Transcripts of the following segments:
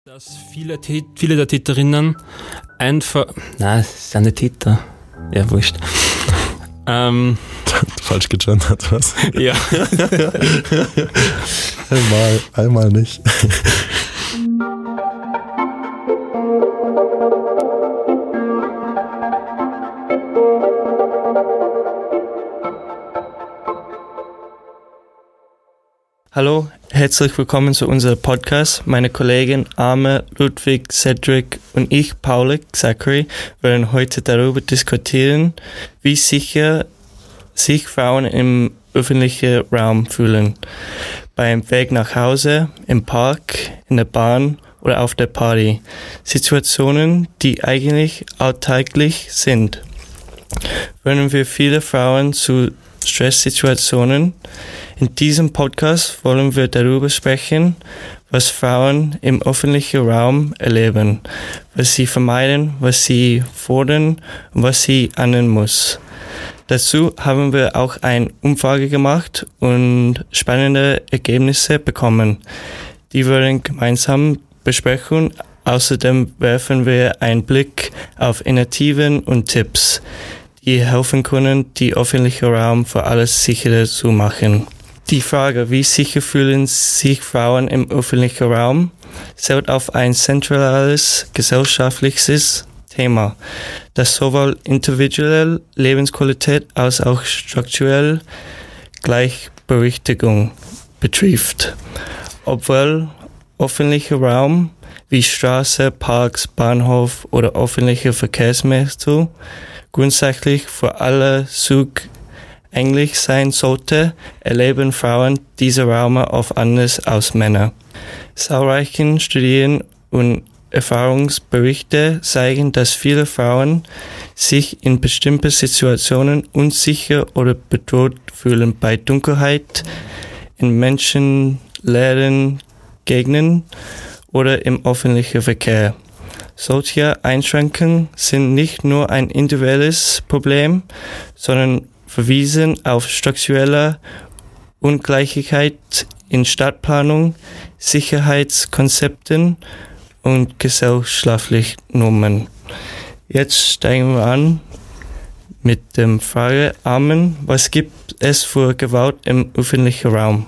Dass viele der Täterinnen einfach... Nein, es sind nicht Täter. Ja, wurscht. Falsch gegendert, was? Ja. einmal nicht. Hallo, herzlich willkommen zu unserem Podcast. Meine Kollegen Arme, Ludwig, Cedric und ich, Paul, Zachary, werden heute darüber diskutieren, wie sicher sich Frauen im öffentlichen Raum fühlen. Beim Weg nach Hause, im Park, in der Bahn oder auf der Party. Situationen, die eigentlich alltäglich sind. Werden wir viele Frauen zu Stresssituationen. In diesem Podcast wollen wir darüber sprechen, was Frauen im öffentlichen Raum erleben, was sie vermeiden, was sie fordern und was sie annehmen muss. Dazu haben wir auch eine Umfrage gemacht und spannende Ergebnisse bekommen. Die werden gemeinsam besprechen. Außerdem werfen wir einen Blick auf Initiativen und Tipps, die helfen können, die öffentliche Raum für alles sicherer zu machen. Die Frage, wie sicher fühlen sich Frauen im öffentlichen Raum, zählt auf ein zentrales gesellschaftliches Thema, das sowohl individuelle Lebensqualität als auch strukturelle Gleichberechtigung betrifft. Obwohl öffentlicher Raum wie Straße, Parks, Bahnhof oder öffentliche Verkehrsmittel grundsätzlich für alle zugänglich sein sollte, erleben Frauen diese Räume oft anders als Männer. Zahlreiche Studien und Erfahrungsberichte zeigen, dass viele Frauen sich in bestimmten Situationen unsicher oder bedroht fühlen bei Dunkelheit, in menschenleeren Gegenden oder im öffentlichen Verkehr. Solche Einschränkungen sind nicht nur ein individuelles Problem, sondern verweisen auf strukturelle Ungleichheit in Stadtplanung, Sicherheitskonzepten und gesellschaftlichen Normen. Jetzt steigen wir an mit der Frage, Armen, was gibt es für Gewalt im öffentlichen Raum?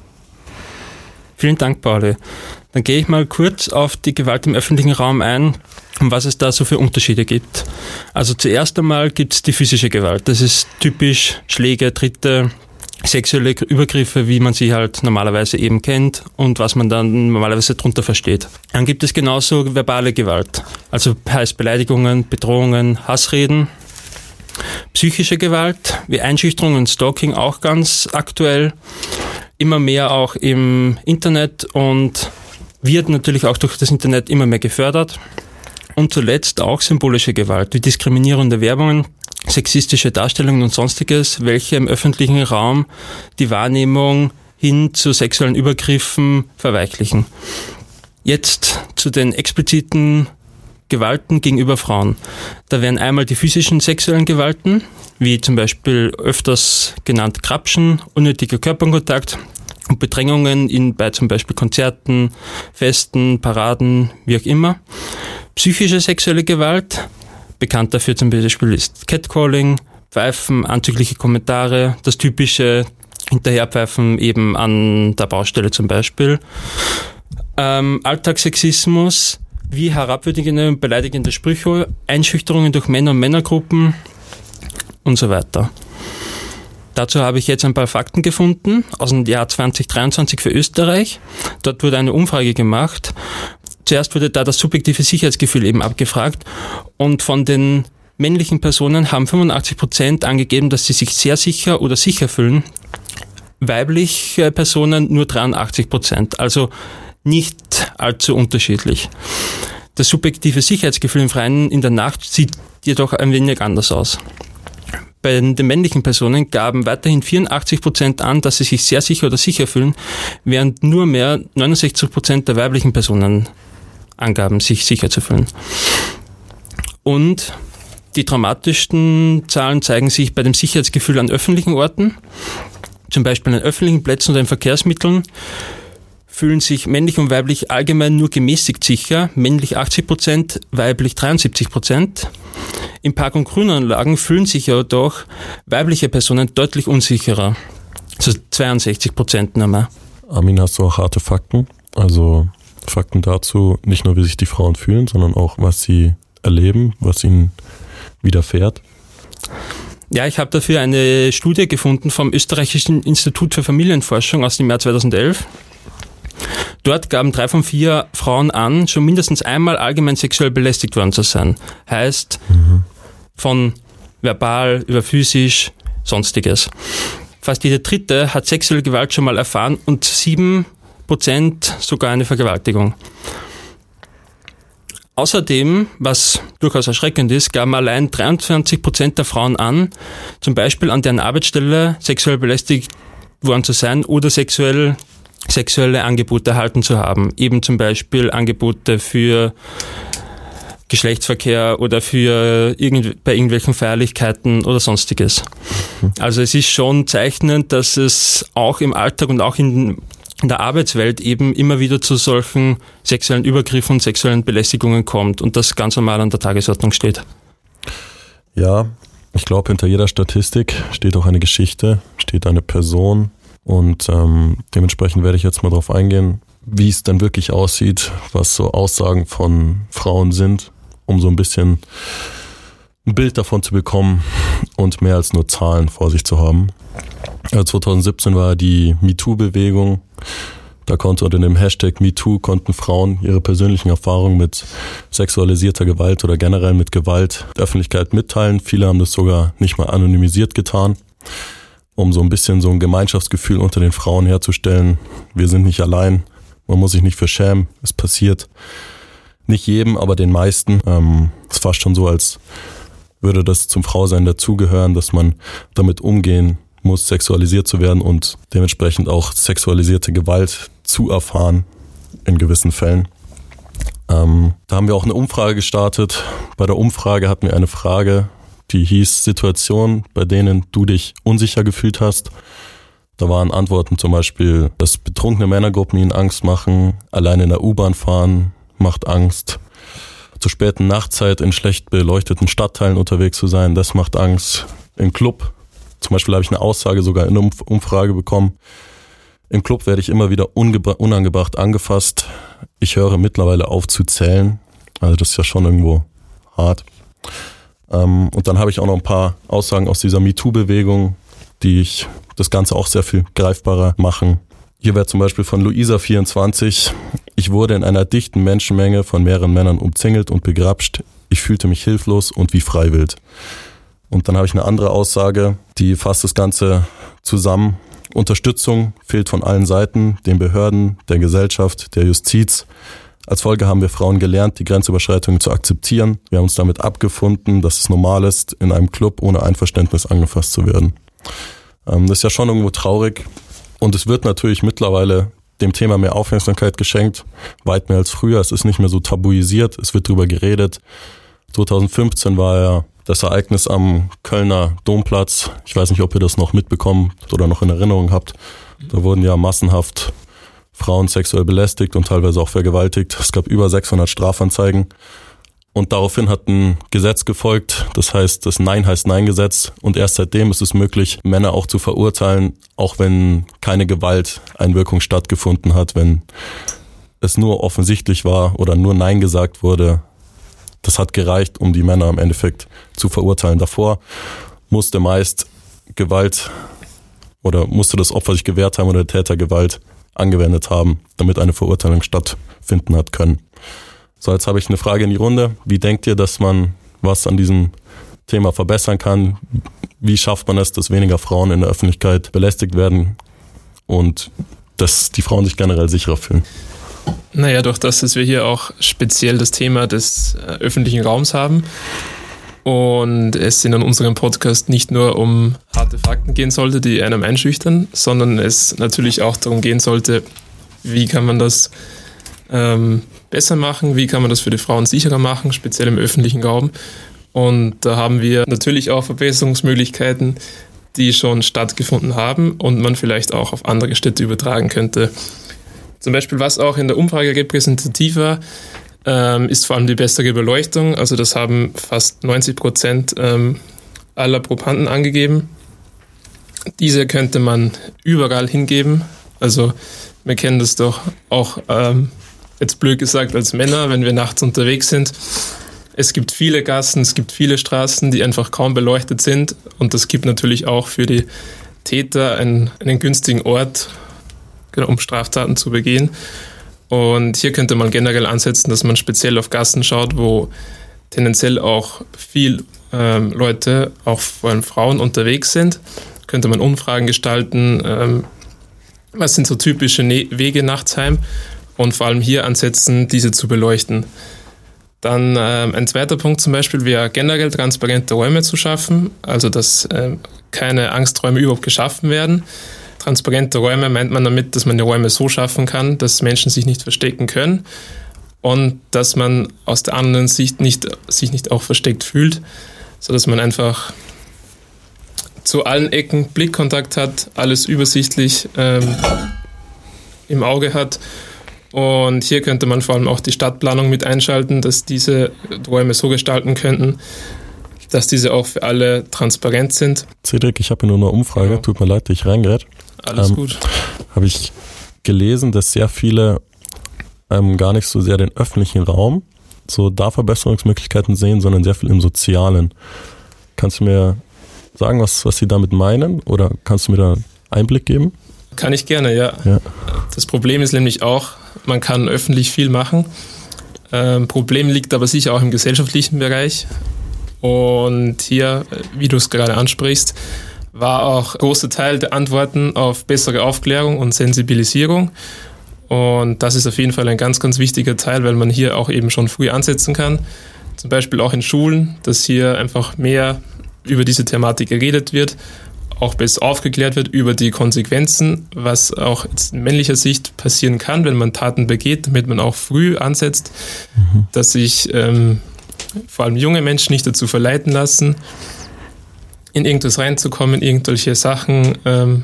Vielen Dank, Pauli. Dann gehe ich mal kurz auf die Gewalt im öffentlichen Raum ein und was es da so für Unterschiede gibt. Also zuerst einmal gibt es die physische Gewalt. Das ist typisch Schläge, Tritte, sexuelle Übergriffe, wie man sie halt normalerweise eben kennt und was man dann normalerweise darunter versteht. Dann gibt es genauso verbale Gewalt, also heißt Beleidigungen, Bedrohungen, Hassreden. Psychische Gewalt, wie Einschüchterung und Stalking, auch ganz aktuell. Immer mehr auch im Internet und wird natürlich auch durch das Internet immer mehr gefördert. Und zuletzt auch symbolische Gewalt, wie diskriminierende Werbungen, sexistische Darstellungen und Sonstiges, welche im öffentlichen Raum die Wahrnehmung hin zu sexuellen Übergriffen verweichlichen. Jetzt zu den expliziten Gewalten gegenüber Frauen. Da wären einmal die physischen sexuellen Gewalten, wie zum Beispiel öfters genannt Grapschen, unnötiger Körperkontakt und Bedrängungen bei zum Beispiel Konzerten, Festen, Paraden, wie auch immer. Psychische sexuelle Gewalt, bekannt dafür zum Beispiel ist Catcalling, Pfeifen, anzügliche Kommentare, das typische Hinterherpfeifen eben an der Baustelle zum Beispiel. Alltagssexismus, wie herabwürdigende und beleidigende Sprüche, Einschüchterungen durch Männer und Männergruppen und so weiter. Dazu habe ich jetzt ein paar Fakten gefunden aus dem Jahr 2023 für Österreich. Dort wurde eine Umfrage gemacht. Zuerst wurde da das subjektive Sicherheitsgefühl eben abgefragt und von den männlichen Personen haben 85% angegeben, dass sie sich sehr sicher oder sicher fühlen. Weibliche Personen nur 83%, also nicht allzu unterschiedlich. Das subjektive Sicherheitsgefühl im Freien in der Nacht sieht jedoch ein wenig anders aus. Bei den männlichen Personen gaben weiterhin 84% an, dass sie sich sehr sicher oder sicher fühlen, während nur mehr 69% der weiblichen Personen angaben, sich sicher zu fühlen. Und die dramatischsten Zahlen zeigen sich bei dem Sicherheitsgefühl an öffentlichen Orten, zum Beispiel an öffentlichen Plätzen oder in Verkehrsmitteln. fühlen sich männlich und weiblich allgemein nur gemäßigt sicher, männlich 80%, weiblich 73%. In Park- und Grünanlagen fühlen sich aber doch weibliche Personen deutlich unsicherer, also 62% nochmal. Armin, hast du auch harte Fakten? Also Fakten dazu, nicht nur wie sich die Frauen fühlen, sondern auch was sie erleben, was ihnen widerfährt? Ja, ich habe dafür eine Studie gefunden vom Österreichischen Institut für Familienforschung aus dem Jahr 2011. Dort gaben 3 von 4 Frauen an, schon mindestens einmal allgemein sexuell belästigt worden zu sein. Heißt, von verbal über physisch, sonstiges. Fast jede dritte hat sexuelle Gewalt schon mal erfahren und 7% sogar eine Vergewaltigung. Außerdem, was durchaus erschreckend ist, gaben allein 23% der Frauen an, zum Beispiel an deren Arbeitsstelle sexuell belästigt worden zu sein oder sexuelle Angebote erhalten zu haben. Eben zum Angebote für Geschlechtsverkehr oder bei irgendwelchen Feierlichkeiten oder sonstiges. Also es ist schon zeichnend, dass es auch im Alltag und auch in der Arbeitswelt eben immer wieder zu solchen sexuellen Übergriffen und sexuellen Belästigungen kommt und das ganz normal an der Tagesordnung steht. Ja, ich glaube, hinter jeder Statistik steht auch eine Geschichte, steht eine Person und dementsprechend werde ich jetzt mal drauf eingehen, wie es dann wirklich aussieht, was so Aussagen von Frauen sind, um so ein bisschen ein Bild davon zu bekommen und mehr als nur Zahlen vor sich zu haben. 2017 war die MeToo-Bewegung. Da konnte unter dem Hashtag MeToo konnten Frauen ihre persönlichen Erfahrungen mit sexualisierter Gewalt oder generell mit Gewalt der Öffentlichkeit mitteilen. Viele haben das sogar nicht mal anonymisiert getan, um so ein bisschen so ein Gemeinschaftsgefühl unter den Frauen herzustellen. Wir sind nicht allein, man muss sich nicht für schämen, es passiert nicht jedem, aber den meisten. Es ist fast schon so, als würde das zum Frausein dazugehören, dass man damit umgehen muss, sexualisiert zu werden und dementsprechend auch sexualisierte Gewalt zu erfahren in gewissen Fällen. Da haben wir auch eine Umfrage gestartet. Bei der Umfrage hatten wir eine Frage, die hieß Situationen, bei denen du dich unsicher gefühlt hast. Da waren Antworten zum Beispiel, dass betrunkene Männergruppen ihnen Angst machen, alleine in der U-Bahn fahren macht Angst, zur späten Nachtzeit in schlecht beleuchteten Stadtteilen unterwegs zu sein, das macht Angst, im Club. Zum Beispiel habe ich eine Aussage sogar in einer Umfrage bekommen. Im Club werde ich immer wieder unangebracht angefasst. Ich höre mittlerweile auf zu zählen. Also das ist ja schon irgendwo hart. Und dann habe ich auch noch ein paar Aussagen aus dieser MeToo-Bewegung, die ich das Ganze auch sehr viel greifbarer machen. Hier wäre zum Beispiel von Luisa 24. Ich wurde in einer dichten Menschenmenge von mehreren Männern umzingelt und begrapscht. Ich fühlte mich hilflos und wie freiwillig. Und dann habe ich eine andere Aussage, die fasst das Ganze zusammen. Unterstützung fehlt von allen Seiten, den Behörden, der Gesellschaft, der Justiz. Als Folge haben wir Frauen gelernt, die Grenzüberschreitungen zu akzeptieren. Wir haben uns damit abgefunden, dass es normal ist, in einem Club ohne Einverständnis angefasst zu werden. Das ist ja schon irgendwo traurig. Und es wird natürlich mittlerweile dem Thema mehr Aufmerksamkeit geschenkt, weit mehr als früher. Es ist nicht mehr so tabuisiert, es wird drüber geredet. 2015 war ja das Ereignis am Kölner Domplatz. Ich weiß nicht, ob ihr das noch mitbekommen oder noch in Erinnerung habt. Da wurden ja massenhaft Frauen sexuell belästigt und teilweise auch vergewaltigt. Es gab über 600 Strafanzeigen. Und daraufhin hat ein Gesetz gefolgt, das heißt das Nein heißt Nein-Gesetz. Und erst seitdem ist es möglich, Männer auch zu verurteilen, auch wenn keine Gewalteinwirkung stattgefunden hat, wenn es nur offensichtlich war oder nur Nein gesagt wurde. Das hat gereicht, um die Männer im Endeffekt zu verurteilen. Davor musste meist Gewalt oder musste das Opfer sich gewehrt haben oder der Täter Gewalt angewendet haben, damit eine Verurteilung stattfinden hat können. So, jetzt habe ich eine Frage in die Runde. Wie denkt ihr, dass man was an diesem Thema verbessern kann? Wie schafft man es, dass weniger Frauen in der Öffentlichkeit belästigt werden und dass die Frauen sich generell sicherer fühlen? Naja, durch das, dass wir hier auch speziell das Thema des öffentlichen Raums haben und es in unserem Podcast nicht nur um harte Fakten gehen sollte, die einem einschüchtern, sondern es natürlich auch darum gehen sollte, wie kann man das besser machen, wie kann man das für die Frauen sicherer machen, speziell im öffentlichen Raum. Und da haben wir natürlich auch Verbesserungsmöglichkeiten, die schon stattgefunden haben und man vielleicht auch auf andere Städte übertragen könnte. Zum Beispiel, was auch in der Umfrage repräsentativ war, ist vor allem die bessere Beleuchtung. Also das haben fast 90% aller Probanden angegeben. Diese könnte man überall hingeben. Also wir kennen das doch auch, jetzt blöd gesagt, als Männer, wenn wir nachts unterwegs sind. Es gibt viele Gassen, es gibt viele Straßen, die einfach kaum beleuchtet sind. Und das gibt natürlich auch für die Täter einen günstigen Ort, genau, um Straftaten zu begehen. Und hier könnte man generell ansetzen, dass man speziell auf Gassen schaut, wo tendenziell auch viel Leute, auch vor allem Frauen, unterwegs sind. Könnte man Umfragen gestalten, was sind so typische Wege nachts heim, und vor allem hier ansetzen, diese zu beleuchten. Dann ein zweiter Punkt zum Beispiel wäre generell transparente Räume zu schaffen, also dass keine Angsträume überhaupt geschaffen werden. Transparente Räume meint man damit, dass man die Räume so schaffen kann, dass Menschen sich nicht verstecken können und dass man aus der anderen Sicht sich nicht auch versteckt fühlt, sodass man einfach zu allen Ecken Blickkontakt hat, alles übersichtlich im Auge hat. Und hier könnte man vor allem auch die Stadtplanung mit einschalten, dass diese Räume so gestalten könnten, dass diese auch für alle transparent sind. Cedric, ich habe hier nur eine Umfrage, Tut mir leid, dass ich reingerät. Alles gut. Habe ich gelesen, dass sehr viele gar nicht so sehr den öffentlichen Raum so da Verbesserungsmöglichkeiten sehen, sondern sehr viel im Sozialen. Kannst du mir sagen, was sie damit meinen, oder kannst du mir da Einblick geben? Kann ich gerne, ja. Das Problem ist nämlich auch, man kann öffentlich viel machen. Problem liegt aber sicher auch im gesellschaftlichen Bereich. Und hier, wie du es gerade ansprichst, war auch ein großer Teil der Antworten auf bessere Aufklärung und Sensibilisierung. Und das ist auf jeden Fall ein ganz, ganz wichtiger Teil, weil man hier auch eben schon früh ansetzen kann. Zum Beispiel auch in Schulen, dass hier einfach mehr über diese Thematik geredet wird, auch besser aufgeklärt wird über die Konsequenzen, was auch in männlicher Sicht passieren kann, wenn man Taten begeht, damit man auch früh ansetzt, dass sich vor allem junge Menschen nicht dazu verleiten lassen, in irgendwas reinzukommen, irgendwelche Sachen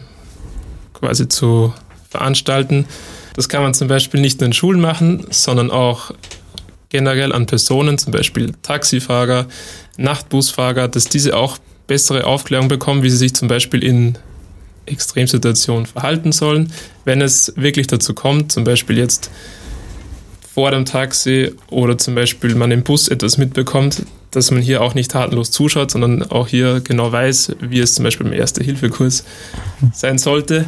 quasi zu veranstalten. Das kann man zum Beispiel nicht nur in Schulen machen, sondern auch generell an Personen, zum Beispiel Taxifahrer, Nachtbusfahrer, dass diese auch bessere Aufklärung bekommen, wie sie sich zum Beispiel in Extremsituationen verhalten sollen. Wenn es wirklich dazu kommt, zum Beispiel jetzt vor dem Taxi oder zum Beispiel man im Bus etwas mitbekommt, dass man hier auch nicht tatenlos zuschaut, sondern auch hier genau weiß, wie es zum Beispiel im Erste-Hilfe-Kurs sein sollte,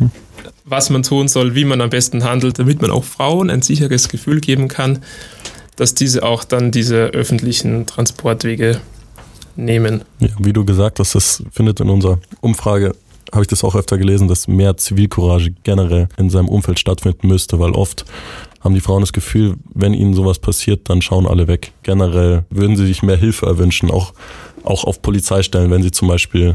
was man tun soll, wie man am besten handelt, damit man auch Frauen ein sicheres Gefühl geben kann, dass diese auch dann diese öffentlichen Transportwege nehmen. Ja, wie du gesagt hast, das findet in unserer Umfrage, habe ich das auch öfter gelesen, dass mehr Zivilcourage generell in seinem Umfeld stattfinden müsste, weil oft haben die Frauen das Gefühl, wenn ihnen sowas passiert, dann schauen alle weg. Generell würden sie sich mehr Hilfe erwünschen, auch auf Polizeistellen, wenn sie zum Beispiel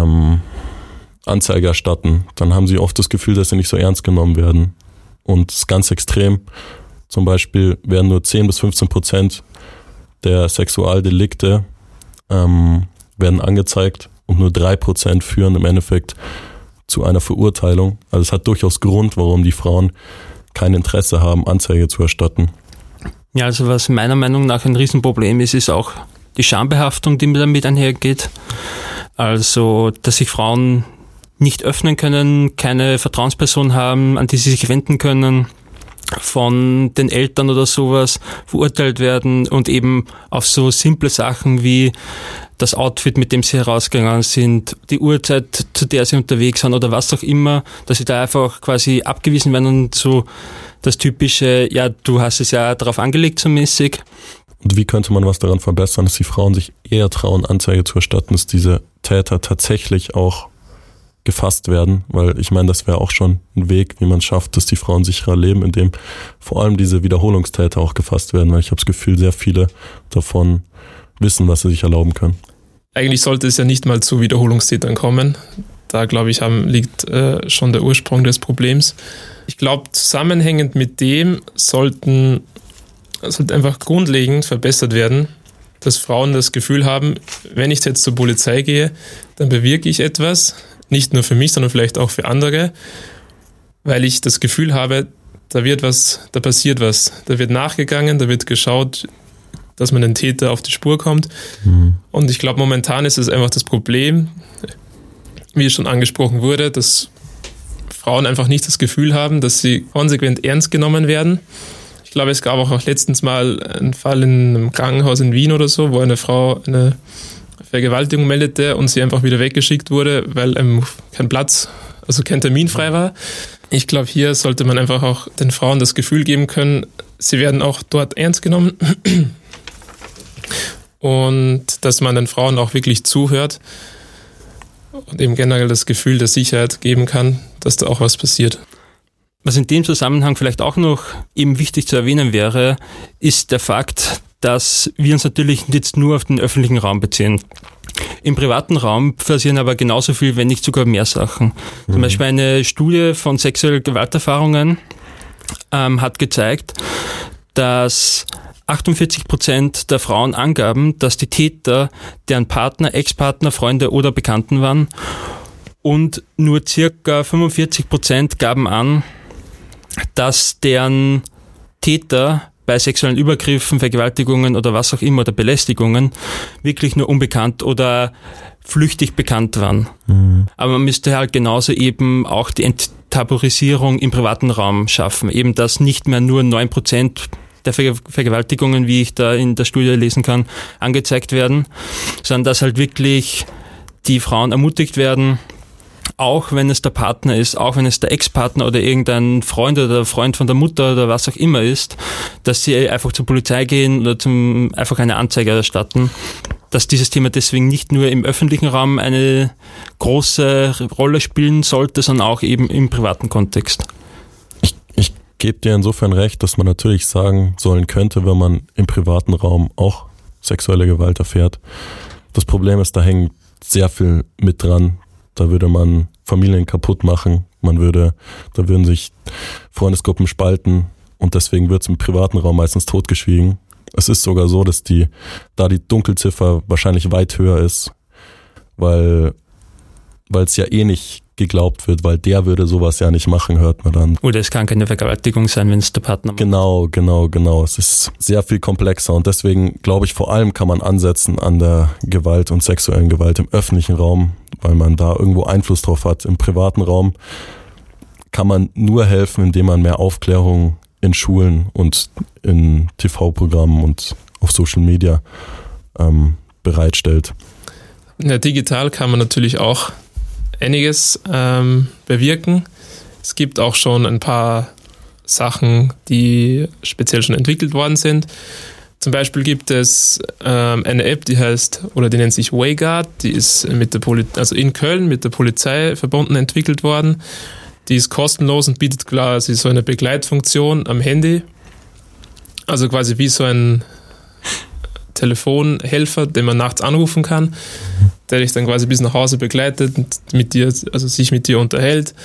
Anzeige erstatten, dann haben sie oft das Gefühl, dass sie nicht so ernst genommen werden. Und das ist ganz extrem. Zum Beispiel werden nur 10-15% der Sexualdelikte werden angezeigt und nur 3% führen im Endeffekt zu einer Verurteilung. Also es hat durchaus Grund, warum die Frauen kein Interesse haben, Anzeige zu erstatten. Ja, also was meiner Meinung nach ein Riesenproblem ist auch die Schambehaftung, die damit einhergeht. Also, dass sich Frauen nicht öffnen können, keine Vertrauensperson haben, an die sie sich wenden können, von den Eltern oder sowas verurteilt werden und eben auf so simple Sachen wie das Outfit, mit dem sie herausgegangen sind, die Uhrzeit, zu der sie unterwegs sind oder was auch immer, dass sie da einfach quasi abgewiesen werden und so das typische, ja, du hast es ja darauf angelegt so mäßig. Und wie könnte man was daran verbessern, dass die Frauen sich eher trauen, Anzeige zu erstatten, dass diese Täter tatsächlich auch gefasst werden, weil ich meine, das wäre auch schon ein Weg, wie man es schafft, dass die Frauen sicherer leben, indem vor allem diese Wiederholungstäter auch gefasst werden, weil ich habe das Gefühl, sehr viele davon wissen, was sie sich erlauben können. Eigentlich sollte es ja nicht mal zu Wiederholungstätern kommen. Da, glaube ich, liegt schon der Ursprung des Problems. Ich glaube, zusammenhängend mit dem sollte einfach grundlegend verbessert werden, dass Frauen das Gefühl haben, wenn ich jetzt zur Polizei gehe, dann bewirke ich etwas, nicht nur für mich, sondern vielleicht auch für andere, weil ich das Gefühl habe, da passiert was. Da wird nachgegangen, da wird geschaut, dass man den Täter auf die Spur kommt. Und ich glaube, momentan ist es einfach das Problem, wie es schon angesprochen wurde, dass Frauen einfach nicht das Gefühl haben, dass sie konsequent ernst genommen werden. Ich glaube, es gab auch letztens mal einen Fall in einem Krankenhaus in Wien oder so, wo eine Frau eine Vergewaltigung meldete und sie einfach wieder weggeschickt wurde, weil kein Termin frei war. Ich glaube, hier sollte man einfach auch den Frauen das Gefühl geben können, sie werden auch dort ernst genommen und dass man den Frauen auch wirklich zuhört und eben generell das Gefühl der Sicherheit geben kann, dass da auch was passiert. Was in dem Zusammenhang vielleicht auch noch eben wichtig zu erwähnen wäre, ist der Fakt, dass wir uns natürlich jetzt nur auf den öffentlichen Raum beziehen. Im privaten Raum passieren aber genauso viel, wenn nicht sogar mehr Sachen. Zum Beispiel eine Studie von sexuellen Gewalterfahrungen hat gezeigt, dass 48% der Frauen angaben, dass die Täter deren Partner, Ex-Partner, Freunde oder Bekannten waren, und nur circa 45% gaben an, dass deren Täter bei sexuellen Übergriffen, Vergewaltigungen oder was auch immer oder Belästigungen wirklich nur unbekannt oder flüchtig bekannt waren. Aber man müsste halt genauso eben auch die Enttabuisierung im privaten Raum schaffen. Eben, dass nicht mehr nur 9% der Vergewaltigungen, wie ich da in der Studie lesen kann, angezeigt werden, sondern dass halt wirklich die Frauen ermutigt werden, auch wenn es der Partner ist, auch wenn es der Ex-Partner oder irgendein Freund oder Freund von der Mutter oder was auch immer ist, dass sie einfach zur Polizei gehen oder einfach eine Anzeige erstatten, dass dieses Thema deswegen nicht nur im öffentlichen Raum eine große Rolle spielen sollte, sondern auch eben im privaten Kontext. Ich gebe dir insofern recht, dass man natürlich sagen sollen könnte, wenn man im privaten Raum auch sexuelle Gewalt erfährt. Das Problem ist, da hängt sehr viel mit dran. Da würde man Familien kaputt machen, da würden sich Freundesgruppen spalten und deswegen wird es im privaten Raum meistens totgeschwiegen. Es ist sogar so, dass die Dunkelziffer wahrscheinlich weit höher ist, weil es ja eh nicht geglaubt wird, weil der würde sowas ja nicht machen, hört man dann. Oder es kann keine Vergewaltigung sein, wenn es der Partner macht. Genau. Es ist sehr viel komplexer und deswegen glaube ich, vor allem kann man ansetzen an der Gewalt und sexuellen Gewalt im öffentlichen Raum, weil man da irgendwo Einfluss drauf hat. Im privaten Raum kann man nur helfen, indem man mehr Aufklärung in Schulen und in TV-Programmen und auf Social Media bereitstellt. Ja, digital kann man natürlich auch einiges bewirken. Es gibt auch schon ein paar Sachen, die speziell schon entwickelt worden sind. Zum Beispiel gibt es eine App, die nennt sich WayGuard, die ist in Köln mit der Polizei verbunden entwickelt worden. Die ist kostenlos und bietet quasi so eine Begleitfunktion am Handy. Also quasi wie so ein Telefonhelfer, den man nachts anrufen kann, der dich dann quasi bis nach Hause begleitet und sich mit dir unterhält.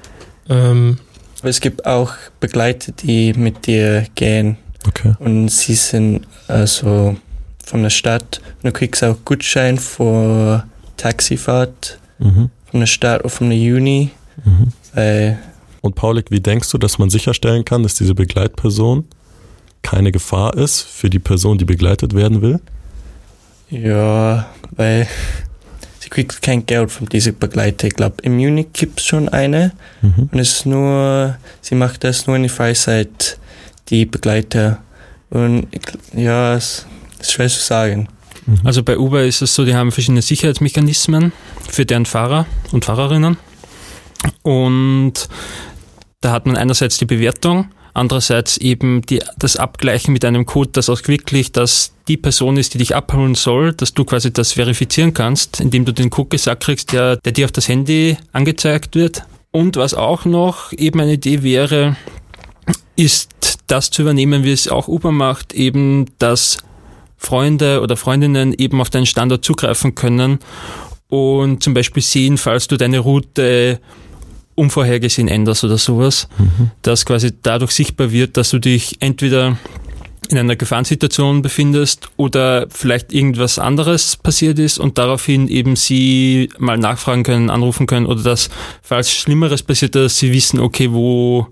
Es gibt auch Begleiter, die mit dir gehen. Okay. Und sie sind also von der Stadt. Und du kriegst auch Gutschein für Taxifahrt von der Stadt oder von der Uni. Und Paulik, wie denkst du, dass man sicherstellen kann, dass diese Begleitperson keine Gefahr ist für die Person, die begleitet werden will? Ja, weil sie kriegt kein Geld von diesen Begleiter. Ich glaube, im Juni gibt es schon eine. Und sie macht das nur in der Freizeit, die Begleiter. Und es ist schwer zu sagen. Also bei Uber ist es so, die haben verschiedene Sicherheitsmechanismen für deren Fahrer und Fahrerinnen. Und da hat man einerseits die Bewertung, andererseits eben das Abgleichen mit einem Code, das auch wirklich, dass die Person ist, die dich abholen soll, dass du quasi das verifizieren kannst, indem du den Code gesagt kriegst, der dir auf das Handy angezeigt wird. Und was auch noch eben eine Idee wäre, ist das zu übernehmen, wie es auch Uber macht, eben, dass Freunde oder Freundinnen eben auf deinen Standort zugreifen können und zum Beispiel sehen, falls du deine Route unvorhergesehen änderst oder sowas, dass quasi dadurch sichtbar wird, dass du dich entweder in einer Gefahrensituation befindest oder vielleicht irgendwas anderes passiert ist und daraufhin eben sie mal nachfragen können, anrufen können oder dass, falls Schlimmeres passiert, dass sie wissen, okay, wo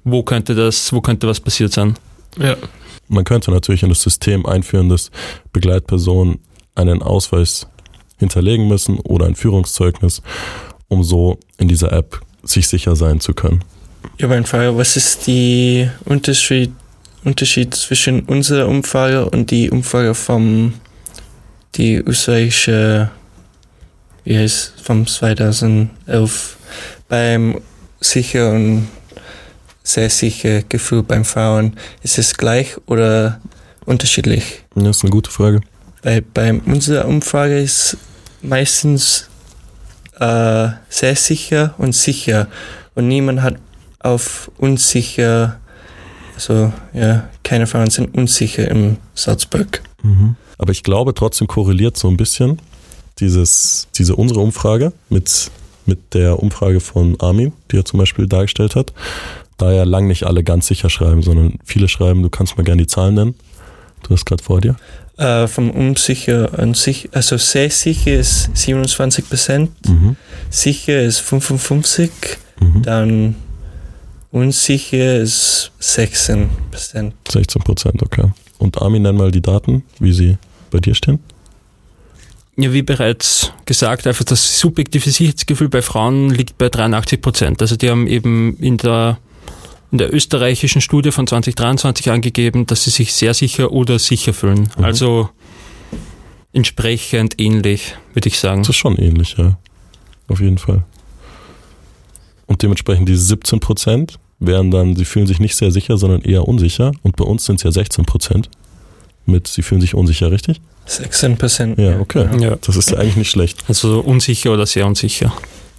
wo könnte was passiert sein. Ja. Man könnte natürlich in das System einführen, dass Begleitpersonen einen Ausweis hinterlegen müssen oder ein Führungszeugnis, um so in dieser App sich sicher sein zu können. Ich habe eine Frage, was ist der Unterschied zwischen unserer Umfrage und die Umfrage die österreichische, vom 2011 beim sicher und sehr sicher Gefühl beim Frauen? Ist es gleich oder unterschiedlich? Das ist eine gute Frage. Weil bei unserer Umfrage ist meistens sehr sicher und sicher und niemand hat auf unsicher, also ja, keine Frauen sind unsicher im Salzburg. Mhm. Aber ich glaube trotzdem korreliert so ein bisschen diese unsere Umfrage mit der Umfrage von Armin, die er zum Beispiel dargestellt hat, da ja lang nicht alle ganz sicher schreiben, sondern viele schreiben, du kannst mal gerne die Zahlen nennen. Du hast gerade vor dir. Vom unsicher und sicher, also sehr sicher ist 27%, sicher ist 55%, dann unsicher ist 16%. 16%, okay. Und Armin, nenn mal die Daten, wie sie bei dir stehen. Ja, wie bereits gesagt, einfach das subjektive Sicherheitsgefühl bei Frauen liegt bei 83%. Also die haben eben in der österreichischen Studie von 2023 angegeben, dass sie sich sehr sicher oder sicher fühlen. Also entsprechend ähnlich, würde ich sagen. Das ist schon ähnlich, ja. Auf jeden Fall. Und dementsprechend diese 17% wären dann, sie fühlen sich nicht sehr sicher, sondern eher unsicher. Und bei uns sind es ja 16% mit, sie fühlen sich unsicher, richtig? 16%. Ja, okay. Ja. Das ist ja eigentlich nicht schlecht. Also unsicher oder sehr unsicher.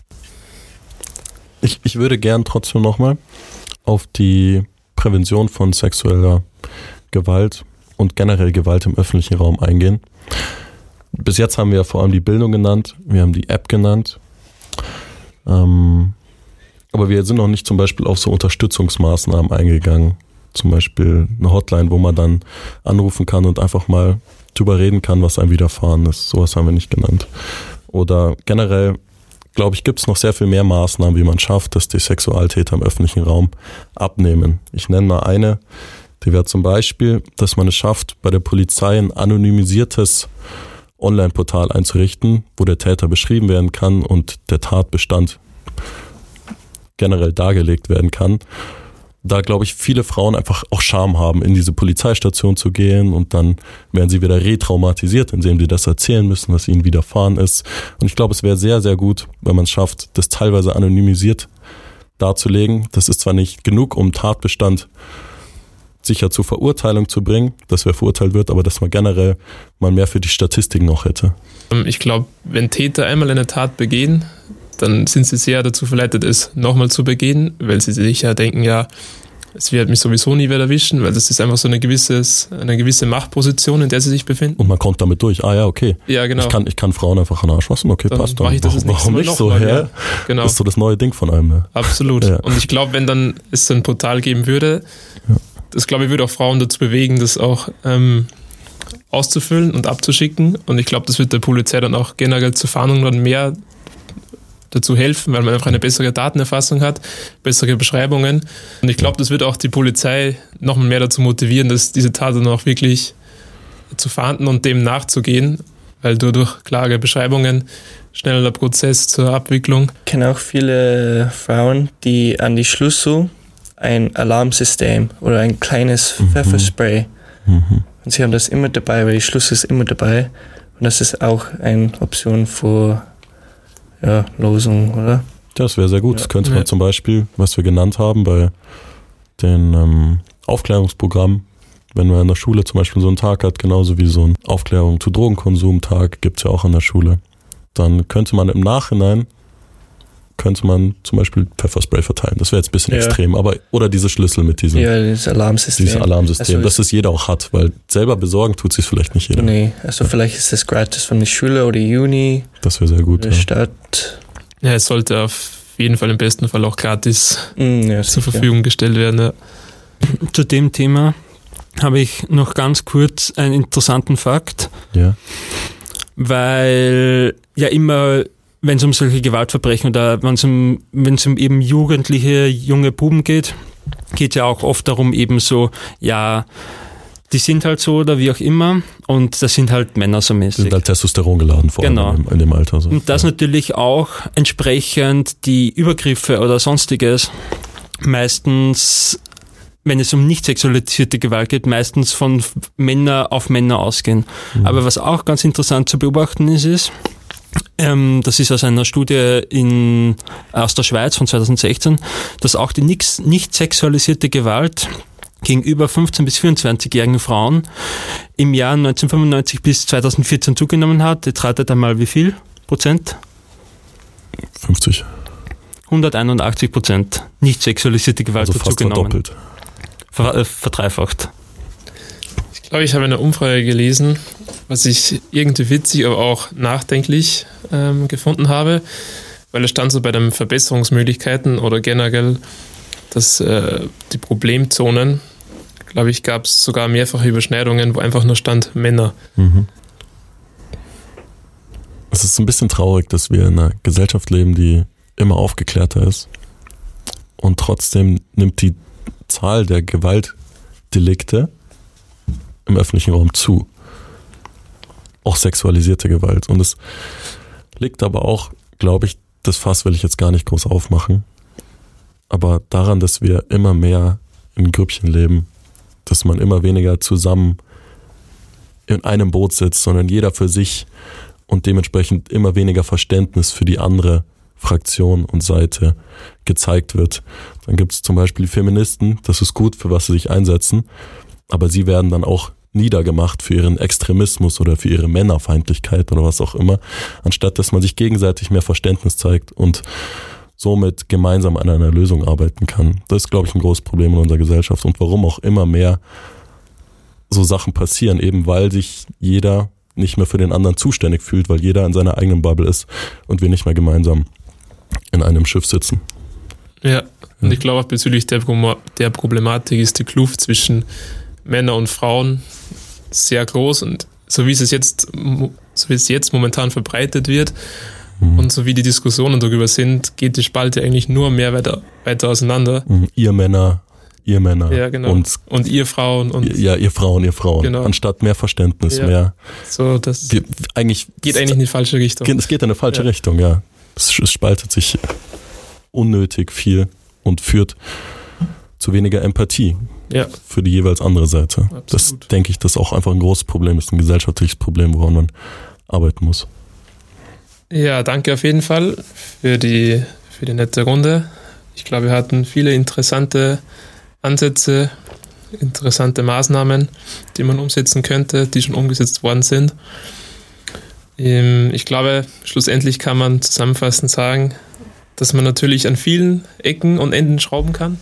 Ich würde gern trotzdem nochmal auf die Prävention von sexueller Gewalt und generell Gewalt im öffentlichen Raum eingehen. Bis jetzt haben wir vor allem die Bildung genannt, wir haben die App genannt, aber wir sind noch nicht zum Beispiel auf so Unterstützungsmaßnahmen eingegangen, zum Beispiel eine Hotline, wo man dann anrufen kann und einfach mal drüber reden kann, was einem widerfahren ist. Sowas haben wir nicht genannt. Oder generell, glaube ich, gibt es noch sehr viel mehr Maßnahmen, wie man schafft, dass die Sexualtäter im öffentlichen Raum abnehmen. Ich nenne mal eine, die wäre zum Beispiel, dass man es schafft, bei der Polizei ein anonymisiertes Online-Portal einzurichten, wo der Täter beschrieben werden kann und der Tatbestand generell dargelegt werden kann. Da, glaube ich, viele Frauen einfach auch Scham haben, in diese Polizeistation zu gehen und dann werden sie wieder retraumatisiert, indem sie das erzählen müssen, was ihnen widerfahren ist. Und ich glaube, es wäre sehr, sehr gut, wenn man es schafft, das teilweise anonymisiert darzulegen. Das ist zwar nicht genug, um Tatbestand sicher zur Verurteilung zu bringen, dass wer verurteilt wird, aber dass man generell mal mehr für die Statistiken noch hätte. Ich glaube, wenn Täter einmal eine Tat begehen, dann sind sie sehr dazu verleitet, es nochmal zu begehen, weil sie sich ja denken, ja, es wird mich sowieso nie wieder erwischen, weil das ist einfach so eine gewisse Machtposition, in der sie sich befinden. Und man kommt damit durch. Ah ja, okay. Ja, genau. Ich kann Frauen einfach an den Arsch fassen. Okay, dann passt. Dann ich das warum nicht so? Mal, ja. Genau. Das ist so das neue Ding von einem. Ja. Absolut. Ja. Und ich glaube, wenn dann es so ein Portal geben würde, das glaube ich würde auch Frauen dazu bewegen, das auch auszufüllen und abzuschicken. Und ich glaube, das wird der Polizei dann auch generell zur Fahndung dann mehr dazu helfen, weil man einfach eine bessere Datenerfassung hat, bessere Beschreibungen. Und ich glaube, das wird auch die Polizei noch mehr dazu motivieren, dass diese Tat dann auch wirklich zu fahnden und dem nachzugehen, weil durch klare Beschreibungen schneller Prozess zur Abwicklung. Ich kenne auch viele Frauen, die an die Schlüssel ein Alarmsystem oder ein kleines Pfefferspray und sie haben das immer dabei, weil die Schlüssel ist immer dabei und das ist auch eine Option für Losung, oder? Das wäre sehr gut. Ja. Das könnte man zum Beispiel, was wir genannt haben, bei den Aufklärungsprogrammen, wenn man in der Schule zum Beispiel so einen Tag hat, genauso wie so ein Aufklärung zu Drogenkonsum-Tag, gibt es ja auch an der Schule, dann könnte man im Nachhinein zum Beispiel Pfefferspray verteilen. Das wäre jetzt ein bisschen extrem, aber oder diese Schlüssel mit diesem dieses Alarmsystem. Also dass es jeder auch hat, weil selber besorgen tut sich vielleicht nicht jeder. Nee, also vielleicht ist das gratis von der Schule oder Uni. Das wäre sehr gut. Oder Stadt. Ja, es sollte auf jeden Fall im besten Fall auch gratis zur sicher. Verfügung gestellt werden. Ja. Zu dem Thema habe ich noch ganz kurz einen interessanten Fakt. Ja. Weil ja immer, wenn es um solche Gewaltverbrechen oder wenn es um eben jugendliche, junge Buben geht, geht ja auch oft darum, eben so, ja, die sind halt so oder wie auch immer und das sind halt Männer so mäßig. Die sind halt Testosteron geladen, vor allem in dem Alter. So. Und das natürlich auch entsprechend die Übergriffe oder sonstiges meistens, wenn es um nicht sexualisierte Gewalt geht, meistens von Männer auf Männer ausgehen. Aber was auch ganz interessant zu beobachten ist, das ist aus einer Studie aus der Schweiz von 2016, dass auch die nicht sexualisierte Gewalt gegenüber 15- bis 24-jährigen Frauen im Jahr 1995 bis 2014 zugenommen hat. Jetzt ratet einmal wie viel Prozent? 50. 181% nicht sexualisierte Gewalt also hat fast zugenommen. Verdoppelt. Verdreifacht. Ich glaube, ich habe eine Umfrage gelesen, was ich irgendwie witzig, aber auch nachdenklich gefunden habe, weil es stand so bei den Verbesserungsmöglichkeiten oder generell, dass die Problemzonen, glaube ich, gab es sogar mehrfache Überschneidungen, wo einfach nur stand Männer. Es ist ein bisschen traurig, dass wir in einer Gesellschaft leben, die immer aufgeklärter ist und trotzdem nimmt die Zahl der Gewaltdelikte im öffentlichen Raum zu. Auch sexualisierte Gewalt. Und es liegt aber auch, glaube ich, das Fass will ich jetzt gar nicht groß aufmachen, aber daran, dass wir immer mehr in Grüppchen leben, dass man immer weniger zusammen in einem Boot sitzt, sondern jeder für sich und dementsprechend immer weniger Verständnis für die andere Fraktion und Seite gezeigt wird. Dann gibt es zum Beispiel die Feministen, das ist gut, für was sie sich einsetzen, aber sie werden dann auch niedergemacht für ihren Extremismus oder für ihre Männerfeindlichkeit oder was auch immer, anstatt dass man sich gegenseitig mehr Verständnis zeigt und somit gemeinsam an einer Lösung arbeiten kann. Das ist, glaube ich, ein großes Problem in unserer Gesellschaft und warum auch immer mehr so Sachen passieren, eben weil sich jeder nicht mehr für den anderen zuständig fühlt, weil jeder in seiner eigenen Bubble ist und wir nicht mehr gemeinsam in einem Schiff sitzen. Ja, und ich glaube auch bezüglich der Problematik ist die Kluft zwischen Männern und Frauen sehr groß und so wie es jetzt momentan verbreitet wird und so wie die Diskussionen darüber sind, geht die Spalte eigentlich nur mehr weiter auseinander. Ihr Männer, ja, genau. und ihr Frauen. Ihr Frauen. Genau. Anstatt mehr Verständnis, mehr. So, das geht eigentlich in die falsche Richtung. Es geht in eine falsche Richtung, ja. Es spaltet sich unnötig viel und führt zu weniger Empathie für die jeweils andere Seite. Absolut. Das denke ich, das auch einfach ein großes Problem ist, ein gesellschaftliches Problem, woran man arbeiten muss. Ja, danke auf jeden Fall für die nette Runde. Ich glaube, wir hatten viele interessante Ansätze, interessante Maßnahmen, die man umsetzen könnte, die schon umgesetzt worden sind. Ich glaube, schlussendlich kann man zusammenfassend sagen, dass man natürlich an vielen Ecken und Enden schrauben kann,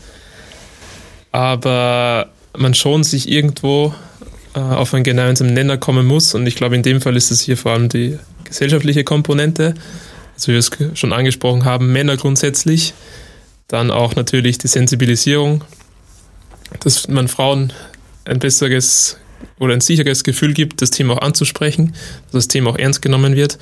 aber man schon sich irgendwo auf einen gemeinsamen Nenner kommen muss und ich glaube, in dem Fall ist es hier vor allem die gesellschaftliche Komponente, also wie wir es schon angesprochen haben, Männer grundsätzlich, dann auch natürlich die Sensibilisierung, dass man Frauen ein besseres oder ein sicheres Gefühl gibt, das Thema auch anzusprechen, dass das Thema auch ernst genommen wird.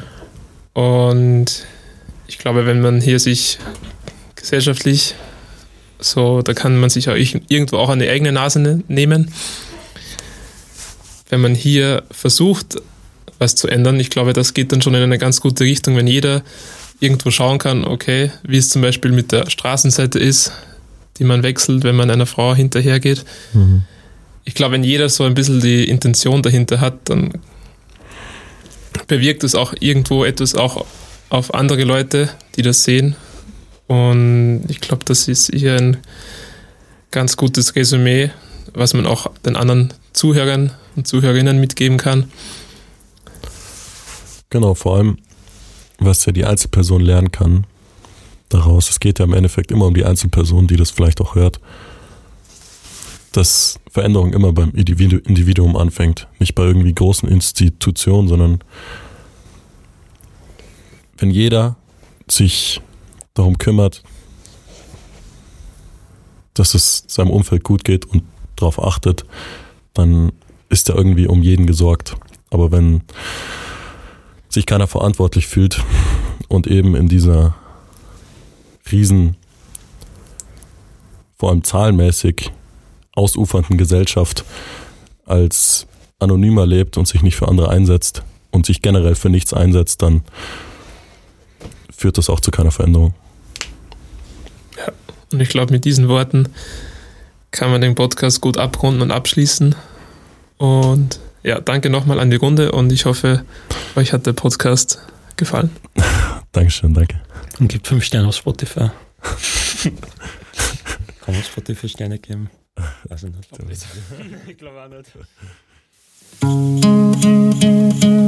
Und ich glaube, wenn man hier sich gesellschaftlich da kann man sich auch irgendwo auch an die eigene Nase nehmen. Wenn man hier versucht, was zu ändern, ich glaube, das geht dann schon in eine ganz gute Richtung, wenn jeder irgendwo schauen kann, okay, wie es zum Beispiel mit der Straßenseite ist, die man wechselt, wenn man einer Frau hinterhergeht. Ich glaube, wenn jeder so ein bisschen die Intention dahinter hat, dann bewirkt es auch irgendwo etwas auch auf andere Leute, die das sehen. Und ich glaube, das ist hier ein ganz gutes Resümee, was man auch den anderen Zuhörern und Zuhörerinnen mitgeben kann. Genau, vor allem, was ja die Einzelperson lernen kann daraus. Es geht ja im Endeffekt immer um die Einzelperson, die das vielleicht auch hört, dass Veränderung immer beim Individuum anfängt. Nicht bei irgendwie großen Institutionen, sondern wenn jeder sich darum kümmert, dass es seinem Umfeld gut geht und darauf achtet, dann ist da irgendwie um jeden gesorgt. Aber wenn sich keiner verantwortlich fühlt und eben in dieser riesen vor allem zahlenmäßig ausufernden Gesellschaft als anonymer lebt und sich nicht für andere einsetzt und sich generell für nichts einsetzt, dann führt das auch zu keiner Veränderung. Ja, und ich glaube, mit diesen Worten kann man den Podcast gut abrunden und abschließen. Und ja, danke nochmal an die Runde und ich hoffe, euch hat der Podcast gefallen. Dankeschön, danke. Und gibt 5 Sterne auf Spotify. Kann man Spotify Sterne geben? Weiß ich nicht. Ich glaube auch nicht.